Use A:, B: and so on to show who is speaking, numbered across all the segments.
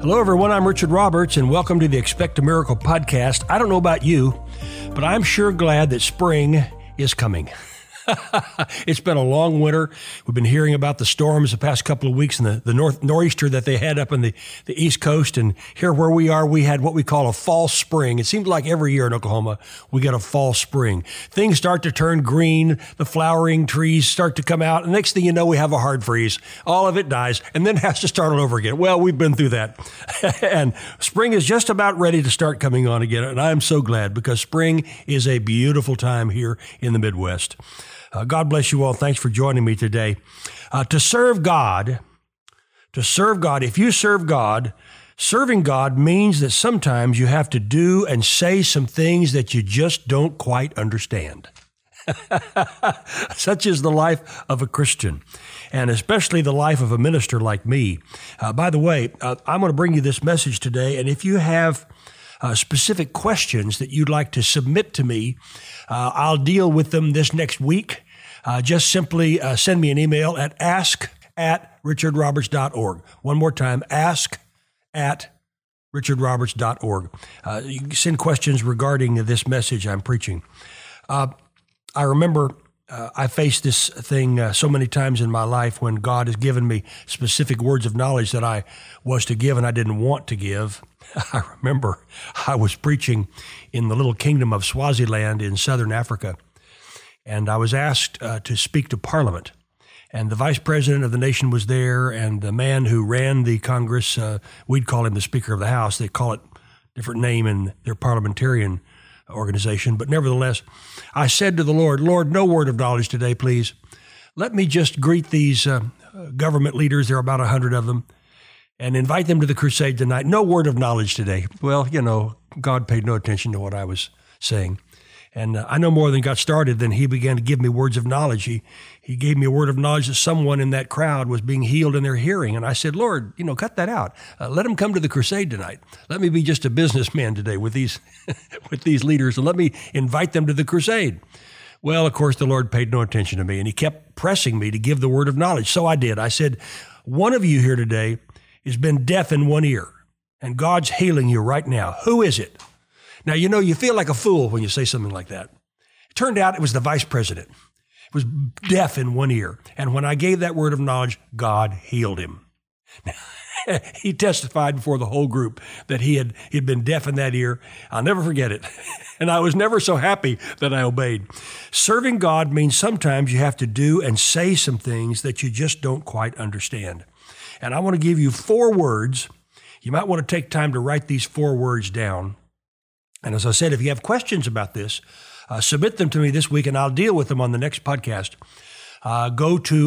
A: Hello, everyone. I'm Richard Roberts, and welcome to the Expect a Miracle podcast. I don't know about you, but I'm sure glad that spring is coming. It's been a long winter. We've been hearing about the storms the past couple of weeks and the nor'easter that they had up in the East Coast. And here where we are, we had what we call a fall spring. It seems like every year in Oklahoma, we get a fall spring. Things start to turn green. The flowering trees start to come out. And next thing you know, we have a hard freeze. All of it dies and then has to start all over again. Well, we've been through that. And spring is just about ready to start coming on again. And I'm so glad because spring is a beautiful time here in the Midwest. God bless you all. Thanks for joining me today. To serve God, if you serve God, serving God means that sometimes you have to do and say some things that you just don't quite understand. Such is the life of a Christian, and especially the life of a minister like me. By the way, I'm going to bring you this message today, and if you have specific questions that you'd like to submit to me, I'll deal with them this next week. Just simply send me an email at ask@richardroberts.org. One more time, ask@richardroberts.org. You can send questions regarding this message I'm preaching. I remember I faced this thing so many times in my life when God has given me specific words of knowledge that I was to give and I didn't want to give. I remember I was preaching in the little kingdom of Swaziland in southern Africa, and I was asked to speak to Parliament. And the vice president of the nation was there, and the man who ran the Congress, we'd call him the Speaker of the House. They call it a different name in their parliamentarian organization. But nevertheless, I said to the Lord, no word of knowledge today, please. Let me just greet these government leaders, there are about 100 of them, and invite them to the crusade tonight. No word of knowledge today. Well, God paid no attention to what I was saying. And I no more than got started than he began to give me words of knowledge. He gave me a word of knowledge that someone in that crowd was being healed in their hearing. And I said, Lord, cut that out. Let them come to the crusade tonight. Let me be just a businessman today with these with these leaders, and let me invite them to the crusade. Well, of course, the Lord paid no attention to me, and he kept pressing me to give the word of knowledge. So I did. I said, one of you here today has been deaf in one ear, and God's healing you right now. Who is it? Now, you feel like a fool when you say something like that. It turned out it was the vice president. He was deaf in one ear. And when I gave that word of knowledge, God healed him. He testified before the whole group that he'd been deaf in that ear. I'll never forget it. And I was never so happy that I obeyed. Serving God means sometimes you have to do and say some things that you just don't quite understand. And I want to give you 4 words. You might want to take time to write these 4 words down. And as I said, if you have questions about this, submit them to me this week, and I'll deal with them on the next podcast. Go to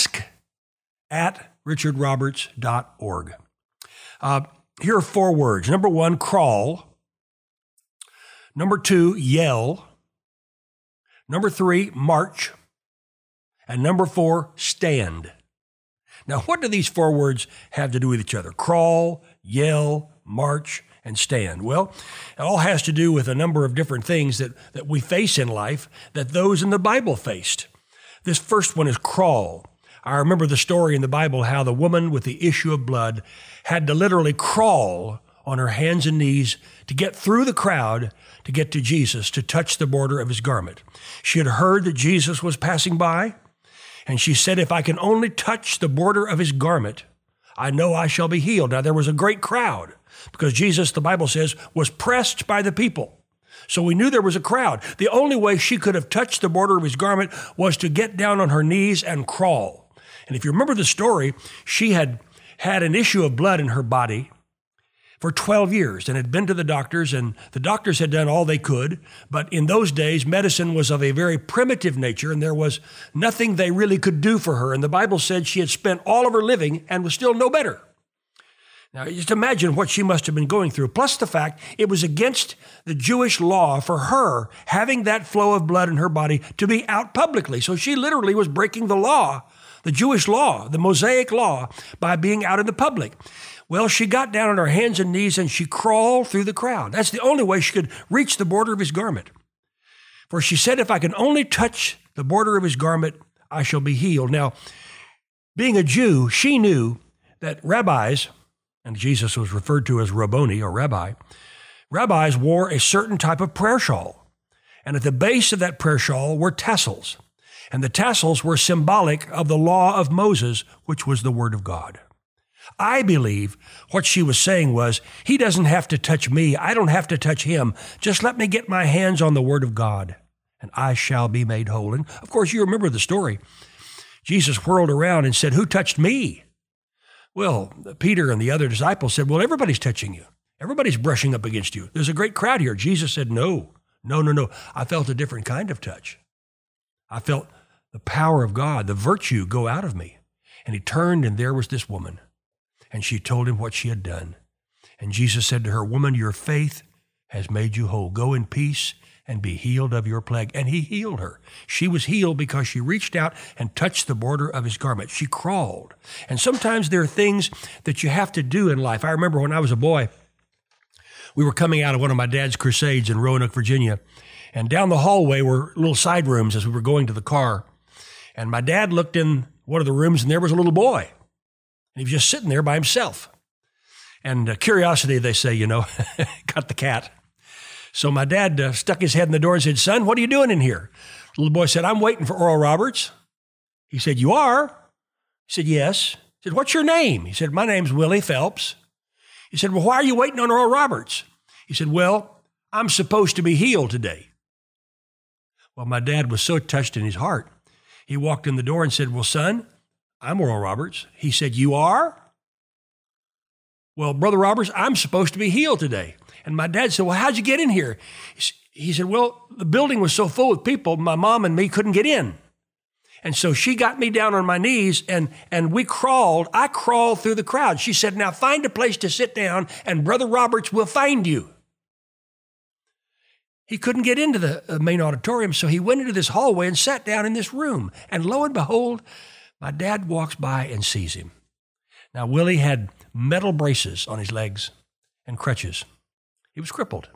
A: ask@richardroberts.org. Here are 4 words. Number 1, crawl. Number 2, yell. Number 3, march. And number 4, stand. Now, what do these 4 words have to do with each other? Crawl, yell, march, and stand. Well, it all has to do with a number of different things that we face in life that those in the Bible faced. This first one is crawl. I remember the story in the Bible how the woman with the issue of blood had to literally crawl on her hands and knees to get through the crowd to get to Jesus, to touch the border of his garment. She had heard that Jesus was passing by, and she said, if I can only touch the border of his garment, I know I shall be healed. Now, there was a great crowd because Jesus, the Bible says, was pressed by the people. So we knew there was a crowd. The only way she could have touched the border of his garment was to get down on her knees and crawl. And if you remember the story, she had had an issue of blood in her body for 12 years and had been to the doctors, and the doctors had done all they could. But in those days, medicine was of a very primitive nature, and there was nothing they really could do for her. And the Bible said she had spent all of her living and was still no better. Now, just imagine what she must have been going through, plus the fact it was against the Jewish law for her having that flow of blood in her body to be out publicly. So she literally was breaking the law, the Jewish law, the Mosaic law, by being out in the public. Well, she got down on her hands and knees and she crawled through the crowd. That's the only way she could reach the border of his garment. For she said, if I can only touch the border of his garment, I shall be healed. Now, being a Jew, she knew that rabbis and Jesus was referred to as Rabboni or Rabbi, rabbis wore a certain type of prayer shawl. And at the base of that prayer shawl were tassels. And the tassels were symbolic of the law of Moses, which was the Word of God. I believe what she was saying was, he doesn't have to touch me. I don't have to touch him. Just let me get my hands on the Word of God, and I shall be made whole. And of course, you remember the story. Jesus whirled around and said, who touched me? Well, Peter and the other disciples said, well, everybody's touching you. Everybody's brushing up against you. There's a great crowd here. Jesus said, no. I felt a different kind of touch. I felt the power of God, the virtue go out of me. And he turned, and there was this woman. And she told him what she had done. And Jesus said to her, woman, your faith has made you whole. Go in peace and be healed of your plague. And he healed her. She was healed because she reached out and touched the border of his garment. She crawled. And sometimes there are things that you have to do in life. I remember when I was a boy, we were coming out of one of my dad's crusades in Roanoke, Virginia. And down the hallway were little side rooms as we were going to the car. And my dad looked in one of the rooms, and there was a little boy. And he was just sitting there by himself. And curiosity, they say, got the cat. So my dad stuck his head in the door and said, son, what are you doing in here? The little boy said, I'm waiting for Oral Roberts. He said, you are? He said, yes. He said, what's your name? He said, my name's Willie Phelps. He said, well, why are you waiting on Oral Roberts? He said, well, I'm supposed to be healed today. Well, my dad was so touched in his heart. He walked in the door and said, well, son, I'm Oral Roberts. He said, you are? Well, Brother Roberts, I'm supposed to be healed today. And my dad said, well, how'd you get in here? He said, well, the building was so full with people, my mom and me couldn't get in. And so she got me down on my knees and we crawled. I crawled through the crowd. She said, now find a place to sit down and Brother Roberts will find you. He couldn't get into the main auditorium, so he went into this hallway and sat down in this room. And lo and behold, my dad walks by and sees him. Now, Willie had metal braces on his legs and crutches. He was crippled.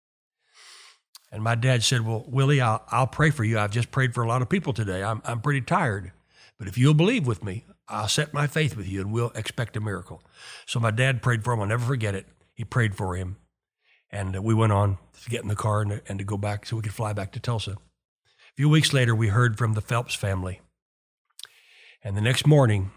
A: And my dad said, well, Willie, I'll pray for you. I've just prayed for a lot of people today. I'm pretty tired. But if you'll believe with me, I'll set my faith with you and we'll expect a miracle. So my dad prayed for him. I'll never forget it. He prayed for him. And we went on to get in the car and to go back so we could fly back to Tulsa. A few weeks later, we heard from the Phelps family. And the next morning,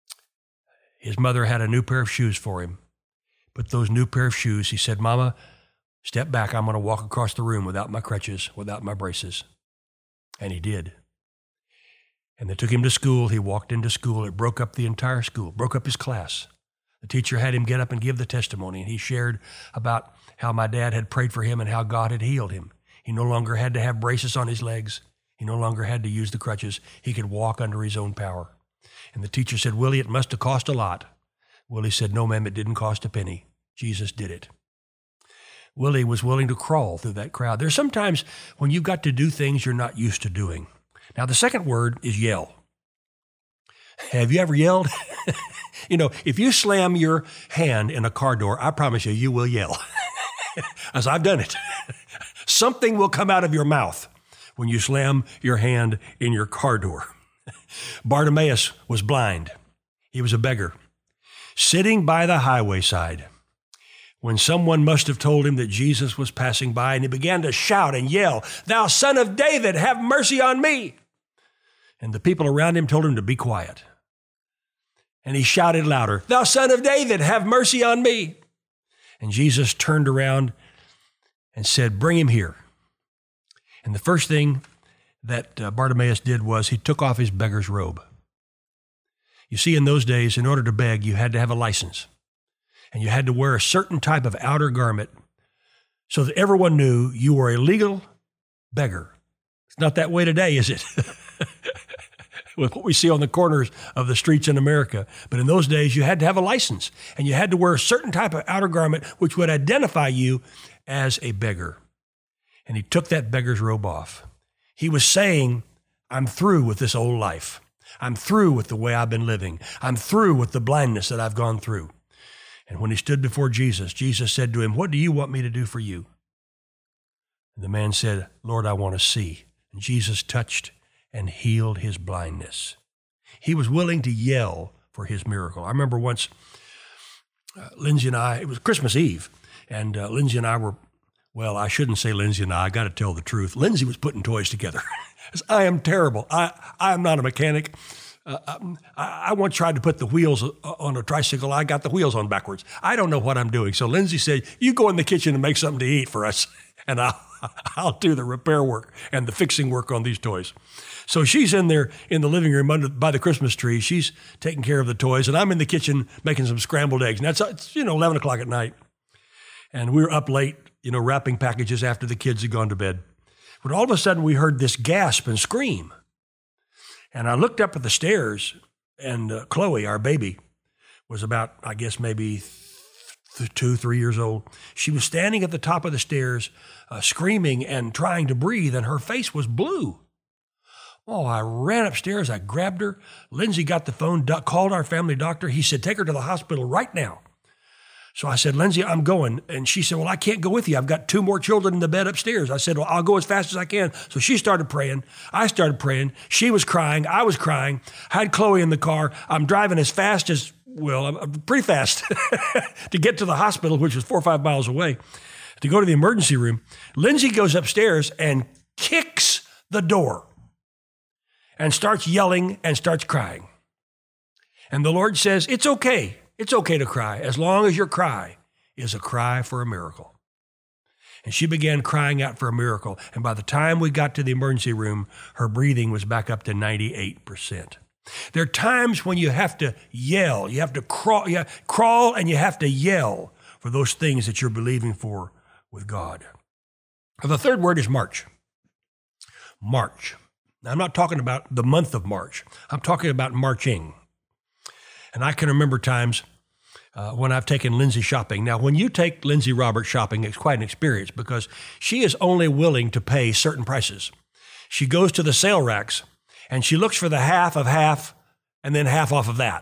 A: his mother had a new pair of shoes for him. But those new pair of shoes, he said, Mama, step back. I'm going to walk across the room without my crutches, without my braces. And he did. And they took him to school. He walked into school. It broke up the entire school, broke up his class. The teacher had him get up and give the testimony, and he shared about how my dad had prayed for him and how God had healed him. He no longer had to have braces on his legs. He no longer had to use the crutches. He could walk under his own power. And the teacher said, Willie, it must have cost a lot. Willie said, no, ma'am, it didn't cost a penny. Jesus did it. Willie was willing to crawl through that crowd. There's sometimes when you've got to do things you're not used to doing. Now, the second word is yell. Have you ever yelled? If you slam your hand in a car door, I promise you, you will yell. As I've done it. Something will come out of your mouth when you slam your hand in your car door. Bartimaeus was blind. He was a beggar, sitting by the highway side, when someone must have told him that Jesus was passing by, and he began to shout and yell, "Thou Son of David, have mercy on me." And the people around him told him to be quiet. And he shouted louder, "Thou Son of David, have mercy on me." And Jesus turned around and said, "Bring him here." And the first thing that Bartimaeus did was he took off his beggar's robe. You see, in those days, in order to beg, you had to have a license. And you had to wear a certain type of outer garment so that everyone knew you were a legal beggar. It's not that way today, is it? With what we see on the corners of the streets in America. But in those days, you had to have a license. And you had to wear a certain type of outer garment which would identify you as a beggar. And he took that beggar's robe off. He was saying, "I'm through with this old life. I'm through with the way I've been living. I'm through with the blindness that I've gone through." And when he stood before Jesus, Jesus said to him, "What do you want me to do for you?" And the man said, "Lord, I want to see." And Jesus touched and healed his blindness. He was willing to yell for his miracle. I remember once Lindsay and I, it was Christmas Eve, and Lindsay and I were, well, I shouldn't say Lindsay and I got to tell the truth. Lindsay was putting toys together. I am terrible. I am not a mechanic. I once tried to put the wheels on a tricycle. I got the wheels on backwards. I don't know what I'm doing. So Lindsay said, you go in the kitchen and make something to eat for us, and I'll do the repair work and the fixing work on these toys. So she's in there in the living room by the Christmas tree. She's taking care of the toys, and I'm in the kitchen making some scrambled eggs. And it's 11 o'clock at night, and we were up late, wrapping packages after the kids had gone to bed. When all of a sudden we heard this gasp and scream. And I looked up at the stairs, and Chloe, our baby, was about, I guess, maybe 2-3 years old. She was standing at the top of the stairs, screaming and trying to breathe, and her face was blue. Oh, I ran upstairs. I grabbed her. Lindsay got the phone, called our family doctor. He said, take her to the hospital right now. So I said, Lindsay, I'm going. And she said, well, I can't go with you. I've got 2 more children in the bed upstairs. I said, well, I'll go as fast as I can. So she started praying. I started praying. She was crying. I was crying. I had Chloe in the car. I'm driving as fast as, pretty fast to get to the hospital, which was 4 or 5 miles away, to go to the emergency room. Lindsay goes upstairs and kicks the door and starts yelling and starts crying. And the Lord says, it's okay. It's okay to cry, as long as your cry is a cry for a miracle. And she began crying out for a miracle. And by the time we got to the emergency room, her breathing was back up to 98%. There are times when you have to yell, you have to crawl and you have to yell for those things that you're believing for with God. The third word is march. March. Now, I'm not talking about the month of March. I'm talking about marching. And I can remember times when I've taken Lindsay shopping. Now, when you take Lindsay Roberts shopping, it's quite an experience because she is only willing to pay certain prices. She goes to the sale racks and she looks for the half of half and then half off of that.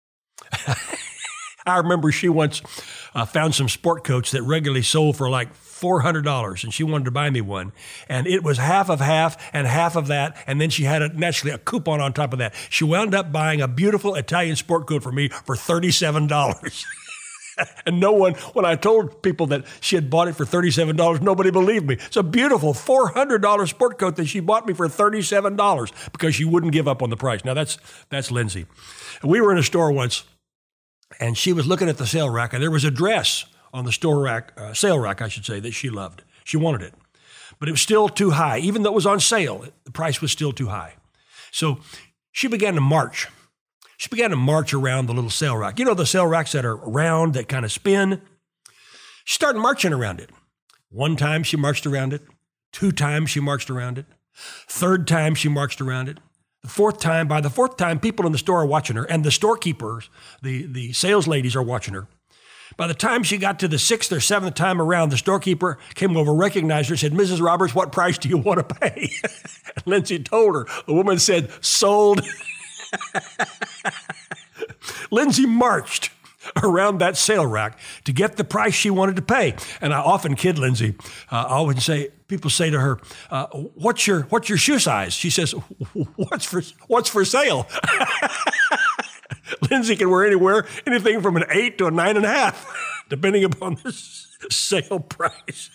A: I remember she once found some sport coats that regularly sold for like $400, and she wanted to buy me one. And it was half of half and half of that, and then she had naturally a coupon on top of that. She wound up buying a beautiful Italian sport coat for me for $37. And no one, when I told people that she had bought it for $37, nobody believed me. It's a beautiful $400 sport coat that she bought me for $37 because she wouldn't give up on the price. Now, that's Lindsay. We were in a store once, and she was looking at the sale rack, and there was a dress on the store rack, sale rack, I should say, that she loved. She wanted it, but it was still too high. Even though it was on sale, the price was still too high. So she began to march. She began to march around the little sale rack. You know the sale racks that are round, that kind of spin? She started marching around it. 1 time she marched around it. 2 times she marched around it. 3rd time she marched around it. By the fourth time, people in the store are watching her, and the storekeepers, the sales ladies are watching her. By the time she got to the 6th or 7th time around, the storekeeper came over, recognized her, said, Mrs. Roberts, what price do you want to pay? And Lindsay told her. The woman said, sold. Lindsay marched around that sale rack to get the price she wanted to pay. And I often kid Lindsay. I always say, people say to her, what's your shoe size? She says, what's for sale? Lindsay can wear anything from an 8 to a 9.5, depending upon the sale price.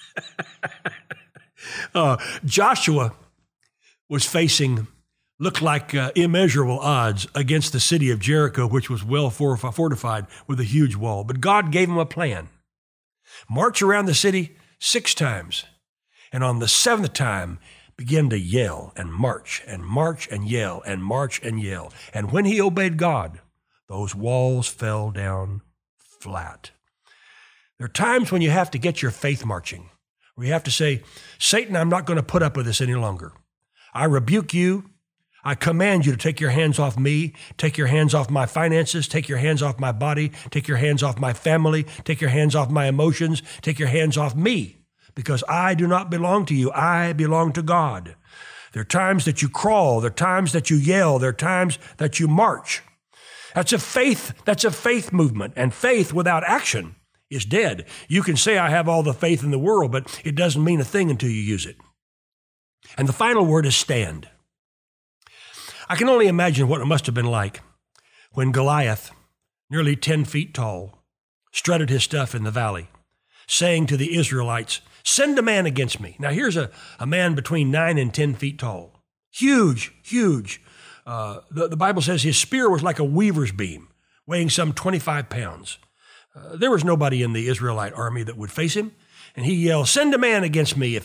A: Joshua was looked like immeasurable odds against the city of Jericho, which was well fortified with a huge wall. But God gave him a plan. March around the city 6 times. And on the 7th time, begin to yell and march and yell and march and yell. And when he obeyed God, those walls fell down flat. There are times when you have to get your faith marching, where you have to say, Satan, I'm not going to put up with this any longer. I rebuke you. I command you to take your hands off me, take your hands off my finances, take your hands off my body, take your hands off my family, take your hands off my emotions, take your hands off me, because I do not belong to you. I belong to God. There are times that you crawl. There are times that you yell. There are times that you march. That's a faith movement, and faith without action is dead. You can say, I have all the faith in the world, but it doesn't mean a thing until you use it. And the final word is stand. I can only imagine what it must have been like when Goliath, nearly 10 feet tall, strutted his stuff in the valley, saying to the Israelites, "Send a man against me." Now here's a man between 9 and 10 feet tall. Huge, huge. The Bible says his spear was like a weaver's beam, weighing some 25 pounds. There was nobody in the Israelite army that would face him. And he yelled, "Send a man against me.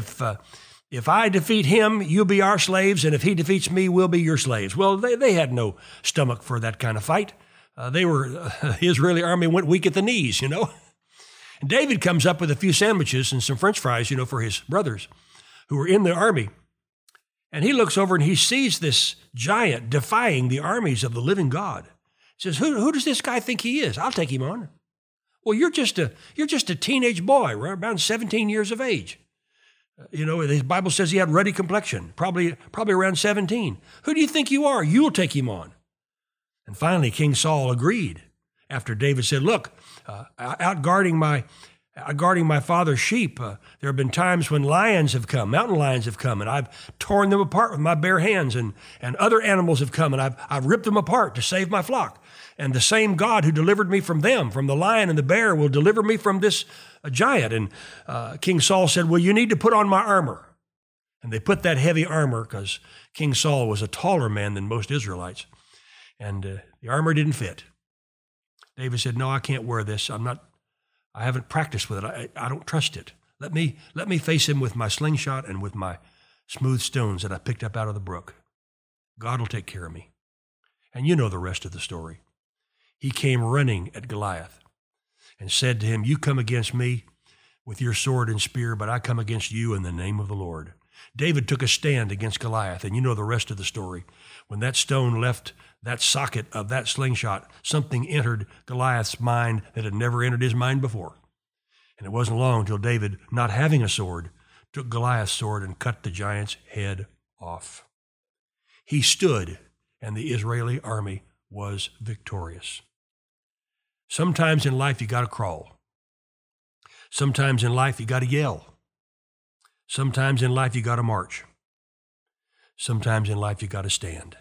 A: If I defeat him, you'll be our slaves. And if he defeats me, we'll be your slaves." Well, they had no stomach for that kind of fight. The Israeli army went weak at the knees, And David comes up with a few sandwiches and some French fries, for his brothers who were in the army. And he looks over and he sees this giant defying the armies of the living God. He says, who does this guy think he is? I'll take him on. Well, you're just a teenage boy, right? Around 17 years of age. The Bible says he had ruddy complexion, probably around 17. Who do you think you are? You'll take him on. And finally, King Saul agreed after David said, "Look, out guarding my father's sheep, there have been times when lions have come, mountain lions have come, and I've torn them apart with my bare hands, and other animals have come, and I've ripped them apart to save my flock. And the same God who delivered me from them, from the lion and the bear, will deliver me from this giant." And King Saul said, "Well, you need to put on my armor." And they put that heavy armor, because King Saul was a taller man than most Israelites, and the armor didn't fit. David said, "No, I can't wear this. I haven't practiced with it. I don't trust it. Let me face him with my slingshot and with my smooth stones that I picked up out of the brook. God will take care of me." And you know the rest of the story. He came running at Goliath and said to him, "You come against me with your sword and spear, but I come against you in the name of the Lord." David took a stand against Goliath, and you know the rest of the story. When that stone left that socket of that slingshot, something entered Goliath's mind that had never entered his mind before. And it wasn't long until David, not having a sword, took Goliath's sword and cut the giant's head off. He stood, and the Israeli army was victorious. Sometimes in life you got to crawl. Sometimes in life you got to yell. Sometimes in life you got to march. Sometimes in life you got to stand.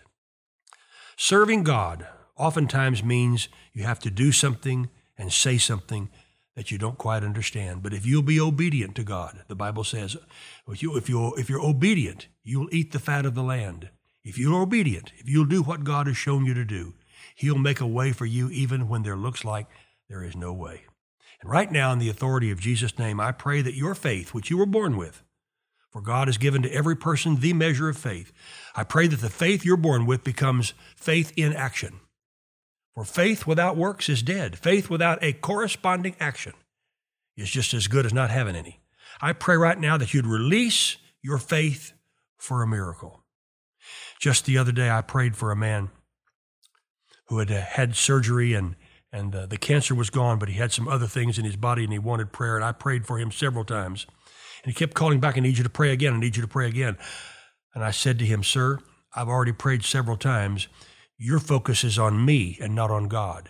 A: Serving God oftentimes means you have to do something and say something that you don't quite understand. But if you'll be obedient to God, the Bible says, if you're obedient, you'll eat the fat of the land. If you're obedient, if you'll do what God has shown you to do, He'll make a way for you even when there looks like there is no way. And right now, in the authority of Jesus' name, I pray that your faith, which you were born with, for God has given to every person the measure of faith, I pray that the faith you're born with becomes faith in action. For faith without works is dead. Faith without a corresponding action is just as good as not having any. I pray right now that you'd release your faith for a miracle. Just the other day, I prayed for a man who had had surgery and the cancer was gone, but he had some other things in his body and he wanted prayer. And I prayed for him several times. And he kept calling back, "I need you to pray again. I need you to pray again." And I said to him, "Sir, I've already prayed several times. Your focus is on me and not on God.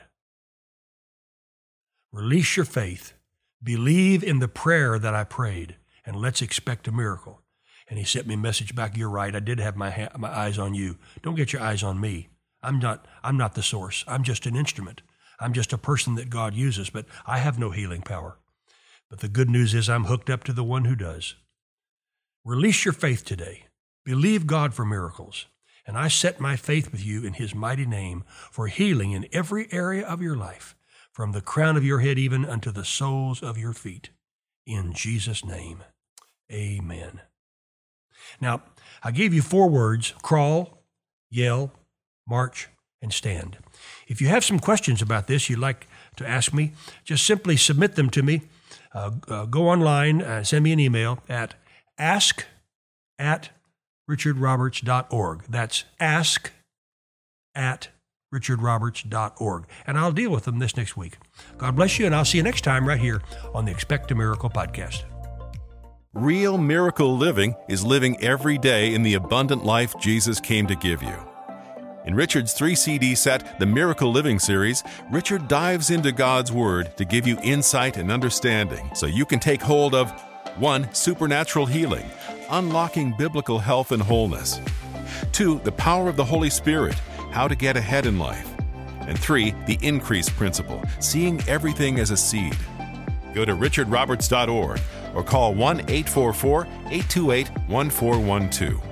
A: Release your faith. Believe in the prayer that I prayed, and let's expect a miracle." And he sent me a message back, "You're right. I did have my eyes on you. Don't get your eyes on me. I'm not the source. I'm just an instrument. I'm just a person that God uses, but I have no healing power. But the good news is I'm hooked up to the one who does." Release your faith today. Believe God for miracles. And I set my faith with you in His mighty name for healing in every area of your life, from the crown of your head even unto the soles of your feet. In Jesus' name, amen. Now, I gave you 4 words: crawl, yell, march, and stand. If you have some questions about this you'd like to ask me, just simply submit them to me. Go online, send me an email at ask@richardroberts.org. That's ask@richardroberts.org. And I'll deal with them this next week. God bless you, and I'll see you next time right here on the Expect a Miracle podcast.
B: Real miracle living is living every day in the abundant life Jesus came to give you. In Richard's 3-CD set, The Miracle Living Series, Richard dives into God's Word to give you insight and understanding so you can take hold of 1. Supernatural healing, unlocking biblical health and wholeness. 2. The power of the Holy Spirit, how to get ahead in life. And 3, the increase principle, seeing everything as a seed. Go to richardroberts.org or call 1-844-828-1412.